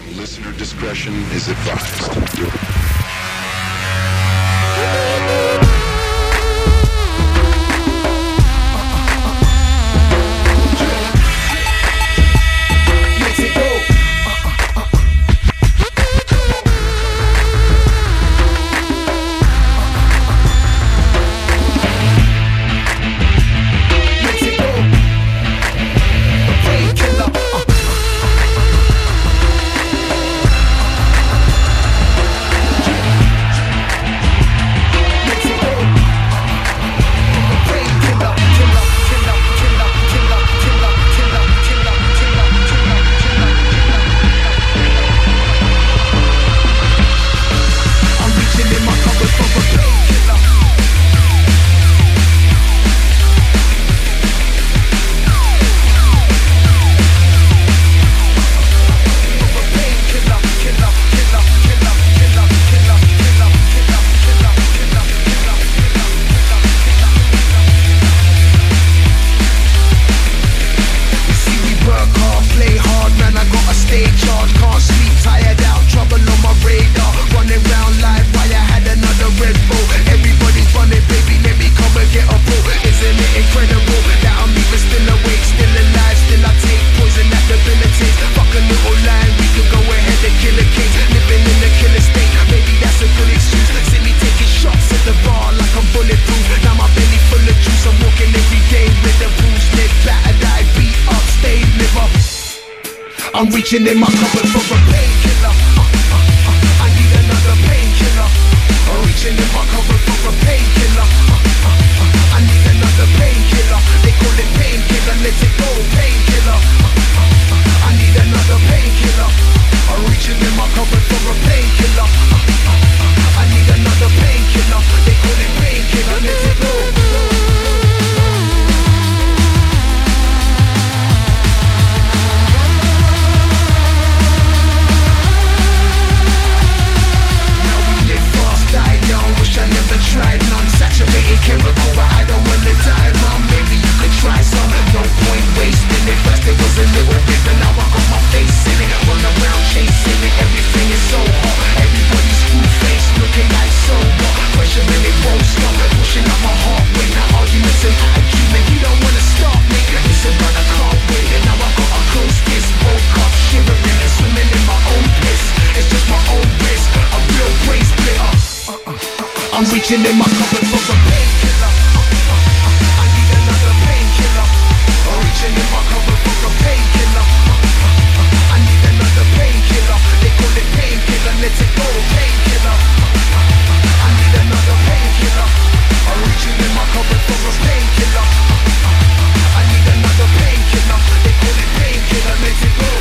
Listener discretion is advised. I'm reaching in my cupboard for a painkiller. I need another painkiller. I'm reaching in my cupboard for a painkiller. I need another painkiller. They call it painkiller, let it go, painkiller. I need another painkiller. I'm reaching in my cupboard for a painkiller. I need another painkiller. They call it painkiller, let it go. I never tried none. Saturated chemical, but I don't wanna die, mom. Maybe you could try some. No point wasting it. First it was a little bit, but now I got my face in it. Run around chasing it. Everything is so hot. Everybody's full face, looking like so what? Pressure and it won't stop. Pushing up my heart rate. Now arguments and argument. You don't wanna stop me. Listen, but I can't wait. And now I got a close kiss. Woke up shivering and swimming in my own piss. It's just my own risk. A real brain splitter. I'm reaching in my cupboard for a painkiller. I need another painkiller. I'm reaching in my cupboard for a painkiller. I need another painkiller. They call it painkiller, let it go, painkiller. I need another painkiller. I'm reaching in my cupboard for a painkiller. I need another painkiller. They call it painkiller, let it go.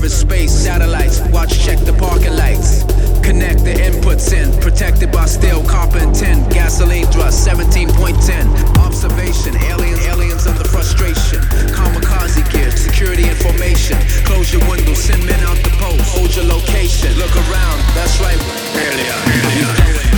service space, satellites, watch check the parking lights. Connect the inputs in, protected by steel, copper and tin. Gasoline thrust, 17.10. Observation, aliens under frustration. Kamikaze gear, security information. Close your window, send men out the post. Hold your location, look around, that's right. Earlier.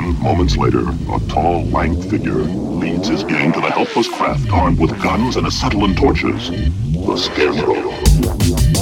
Then, moments later, a tall, lank figure leads his gang to the helpless craft armed with guns and acetylene torches. The Scarecrow.